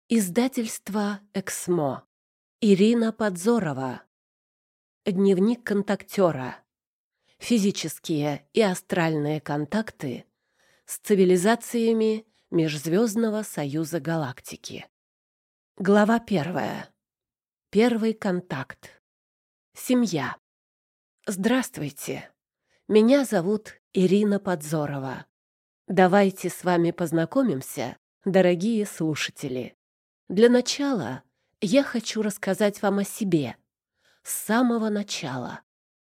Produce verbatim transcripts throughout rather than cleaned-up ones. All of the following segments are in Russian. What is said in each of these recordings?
Издательство «Эксмо». Ирина Подзорова. Дневник контактера. Физические и астральные контакты с цивилизациями Межзвездного союза галактики. Глава первая. Первый контакт. Семья. Здравствуйте. Меня зовут Ирина Подзорова. Давайте с вами познакомимся, дорогие слушатели. Для начала я хочу рассказать вам о себе с самого начала.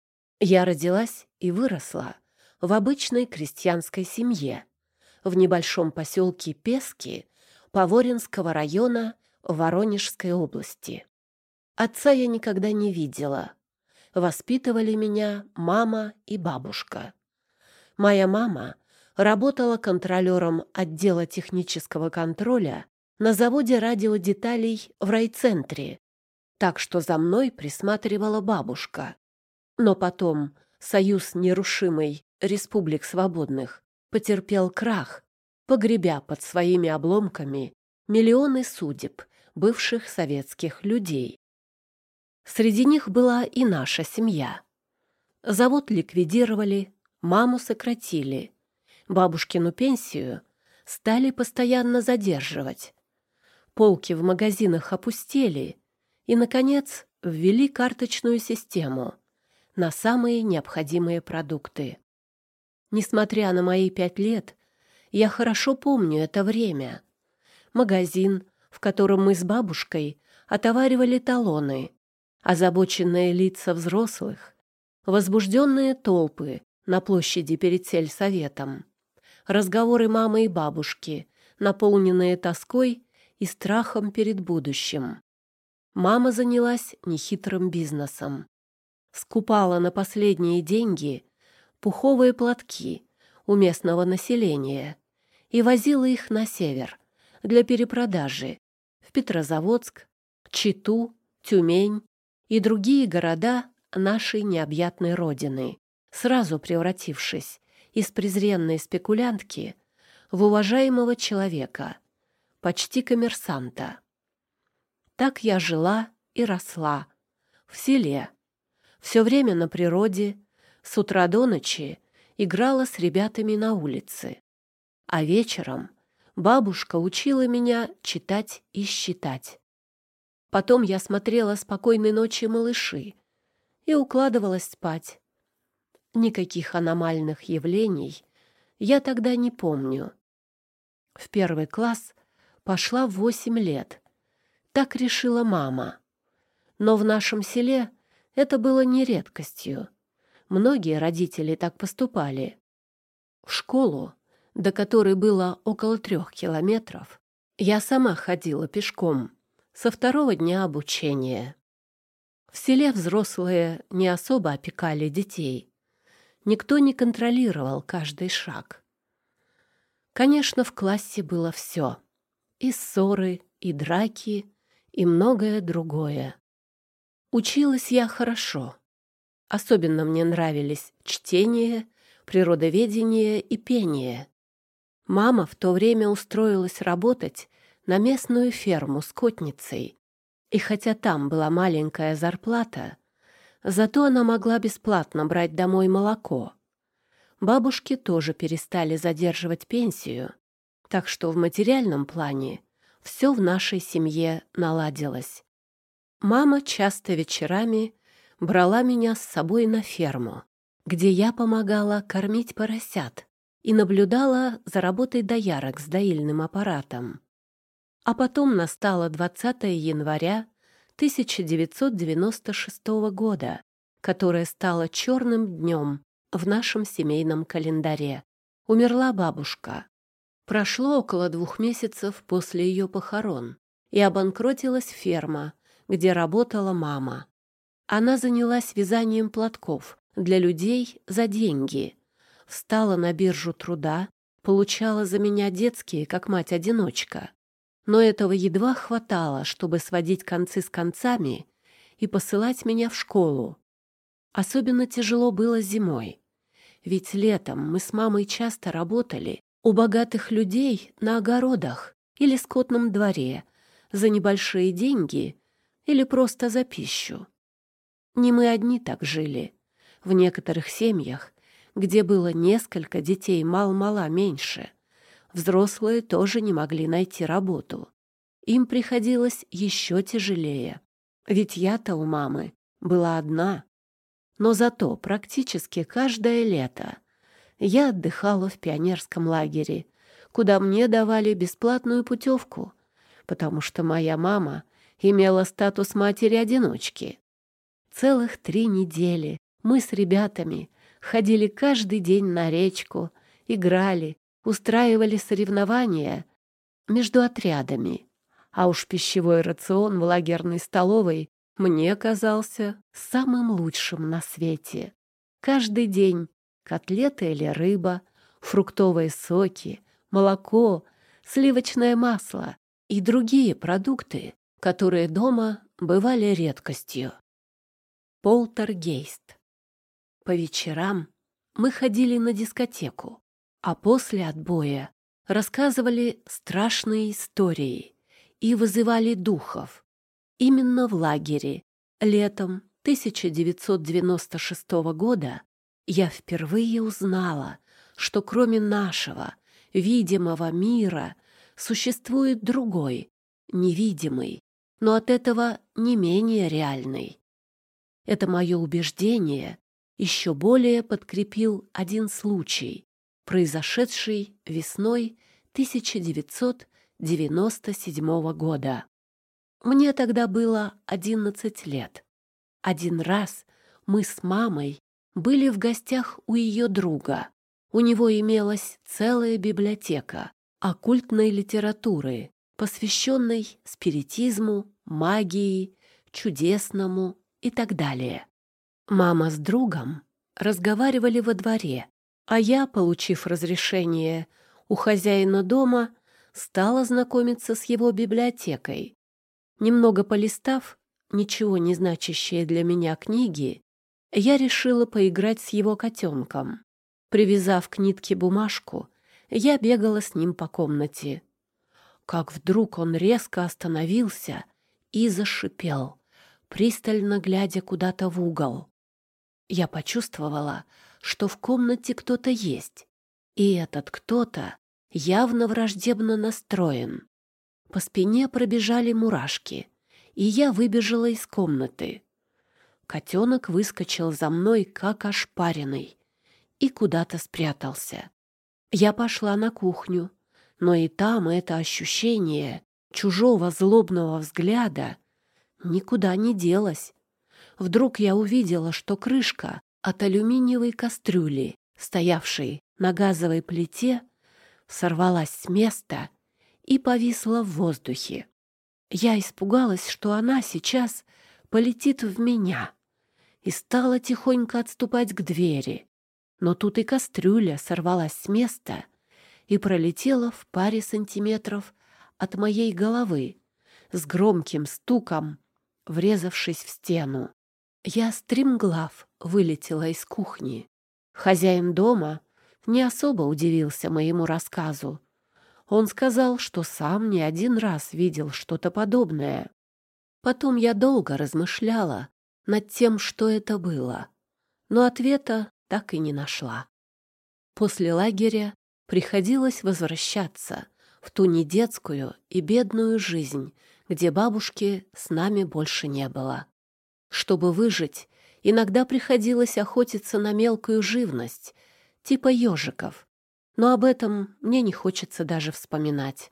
Я родилась и выросла в обычной крестьянской семье в небольшом поселке Пески Поворинского района Воронежской области. Отца я никогда не видела. Воспитывали меня мама и бабушка. Моя мама работала контролером отдела технического контроля на заводе радиодеталей в райцентре, так что за мной присматривала бабушка. Но потом Союз нерушимый Республик Свободных потерпел крах, погребя под своими обломками миллионы судеб бывших советских людей. Среди них была и наша семья. Завод ликвидировали, маму сократили, бабушкину пенсию стали постоянно задерживать. Полки в магазинах опустели и, наконец, ввели карточную систему на самые необходимые продукты. Несмотря на мои пять лет, я хорошо помню это время. Магазин, в котором мы с бабушкой отоваривали талоны, озабоченные лица взрослых, возбужденные толпы на площади перед сельсоветом, разговоры мамы и бабушки, наполненные тоской и страхом перед будущим. Мама занялась нехитрым бизнесом. Скупала на последние деньги пуховые платки у местного населения и возила их на север для перепродажи в Петрозаводск, Читу, Тюмень и другие города нашей необъятной родины, сразу превратившись из презренной спекулянтки в уважаемого человека, почти коммерсанта. Так я жила и росла в селе, все время на природе, с утра до ночи играла с ребятами на улице, а вечером бабушка учила меня читать и считать. Потом я смотрела «Спокойной ночи, малыши» и укладывалась спать. Никаких аномальных явлений я тогда не помню. В первый класс пошла в восемь лет. Так решила мама. Но в нашем селе это было не редкостью. Многие родители так поступали. В школу, до которой было около трех километров, я сама ходила пешком со второго дня обучения. В селе взрослые не особо опекали детей. Никто не контролировал каждый шаг. Конечно, в классе было все. И ссоры, и драки, и многое другое. Училась я хорошо. Особенно мне нравились чтение, природоведение и пение. Мама в то время устроилась работать на местную ферму скотницей. И хотя там была маленькая зарплата, зато она могла бесплатно брать домой молоко. Бабушки тоже перестали задерживать пенсию, так что в материальном плане все в нашей семье наладилось. Мама часто вечерами брала меня с собой на ферму, где я помогала кормить поросят и наблюдала за работой доярок с доильным аппаратом. А потом настало двадцатое января тысяча девятьсот девяносто шестого года, которое стало черным днем в нашем семейном календаре. Умерла бабушка. Прошло около двух месяцев после ее похорон, и обанкротилась ферма, где работала мама. Она занялась вязанием платков для людей за деньги, встала на биржу труда, получала за меня детские, как мать-одиночка. Но этого едва хватало, чтобы сводить концы с концами и посылать меня в школу. Особенно тяжело было зимой, ведь летом мы с мамой часто работали у богатых людей на огородах или скотном дворе, за небольшие деньги или просто за пищу. Не мы одни так жили. В некоторых семьях, где было несколько детей мал-мала меньше, взрослые тоже не могли найти работу. Им приходилось еще тяжелее, ведь я-то у мамы была одна. Но зато практически каждое лето я отдыхала в пионерском лагере, куда мне давали бесплатную путевку, потому что моя мама имела статус матери-одиночки. Целых три недели мы с ребятами ходили каждый день на речку, играли, устраивали соревнования между отрядами. А уж пищевой рацион в лагерной столовой мне казался самым лучшим на свете. Каждый день котлеты или рыба, фруктовые соки, молоко, сливочное масло и другие продукты, которые дома бывали редкостью. Полтергейст. По вечерам мы ходили на дискотеку, а после отбоя рассказывали страшные истории и вызывали духов. Именно в лагере летом тысяча девятьсот девяносто шестого года я впервые узнала, что кроме нашего видимого мира существует другой, невидимый, но от этого не менее реальный. Это мое убеждение еще более подкрепил один случай, произошедший весной тысяча девятьсот девяносто седьмого года. Мне тогда было одиннадцать лет. Один раз мы с мамой были в гостях у ее друга. У него имелась целая библиотека оккультной литературы, посвященной спиритизму, магии, чудесному и так далее. Мама с другом разговаривали во дворе, а я, получив разрешение у хозяина дома, стала знакомиться с его библиотекой. Немного полистав ничего не значащие для меня книги, я решила поиграть с его котенком. Привязав к нитке бумажку, я бегала с ним по комнате. Как вдруг он резко остановился и зашипел, пристально глядя куда-то в угол. Я почувствовала, что в комнате кто-то есть, и этот кто-то явно враждебно настроен. По спине пробежали мурашки, и я выбежала из комнаты. Котенок выскочил за мной, как ошпаренный, и куда-то спрятался. Я пошла на кухню, но и там это ощущение чужого злобного взгляда никуда не делось. Вдруг я увидела, что крышка от алюминиевой кастрюли, стоявшей на газовой плите, сорвалась с места и повисла в воздухе. Я испугалась, что она сейчас полетит в меня, и стала тихонько отступать к двери. Но тут и кастрюля сорвалась с места и пролетела в паре сантиметров от моей головы, с громким стуком врезавшись в стену. Я стремглав вылетела из кухни. Хозяин дома не особо удивился моему рассказу. Он сказал, что сам не один раз видел что-то подобное. Потом я долго размышляла над тем, что это было, но ответа так и не нашла. После лагеря приходилось возвращаться в ту недетскую и бедную жизнь, где бабушки с нами больше не было. Чтобы выжить, иногда приходилось охотиться на мелкую живность, типа ежиков, но об этом мне не хочется даже вспоминать.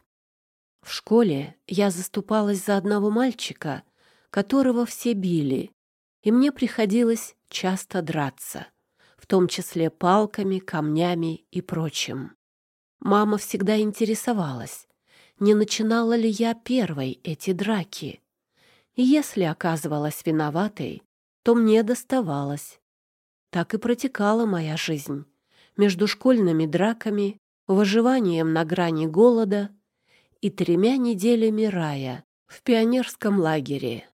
В школе я заступалась за одного мальчика, которого все били, и мне приходилось часто драться, в том числе палками, камнями и прочим. Мама всегда интересовалась, не начинала ли я первой эти драки. И если оказывалась виноватой, то мне доставалось. Так и протекала моя жизнь между школьными драками, выживанием на грани голода и тремя неделями рая в пионерском лагере.